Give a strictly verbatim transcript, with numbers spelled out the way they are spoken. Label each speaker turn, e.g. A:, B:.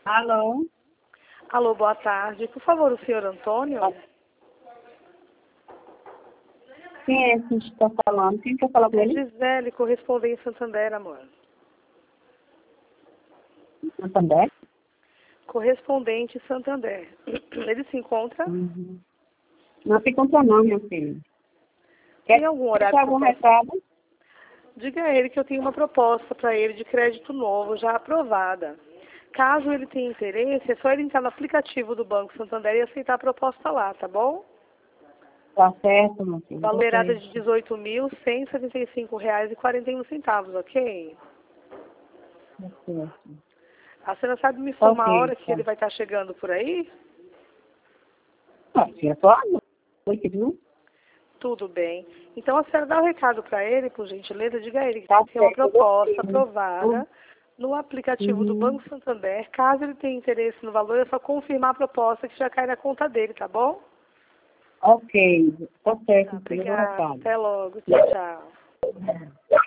A: Alô?
B: Alô, boa tarde. Por favor, o senhor Antônio?
A: Quem é que está falando? Quem quer falar com
B: É
A: ele?
B: Gisele, correspondente em Santander, amor.
A: Santander?
B: Correspondente em Santander. Ele se encontra?
A: Uhum. Não se encontra não, meu filho. Quer
B: Tem algum
A: deixar
B: horário que eu
A: algum
B: possa...
A: recado?
B: Diga a ele que eu tenho uma proposta para ele de crédito novo, já aprovada. Caso ele tenha interesse, é só ele entrar no aplicativo do Banco Santander e aceitar a proposta lá, tá bom?
A: Tá certo, meu filho.
B: Valorada
A: Ok.
B: de dezoito mil cento e setenta e cinco reais e quarenta e um centavos, ok?
A: Tá certo.
B: A senhora sabe me informar a
A: Ok,
B: hora que
A: tá.
B: ele vai estar chegando por aí?
A: Ah, filha, só a noite, viu?
B: Tudo bem. Então a senhora dá um recado para ele, por gentileza, diga a ele que
A: Tá
B: tem uma
A: certo, eu vou
B: proposta
A: sim.
B: aprovada no aplicativo do
A: Uhum.
B: Banco Santander. Caso ele tenha interesse no valor, é só confirmar a proposta que já cai na conta dele, tá bom?
A: Ok, tá certo,
B: Tá,
A: meu filho, eu vou
B: obrigada.
A: recado.
B: Até logo. Tchau, tchau.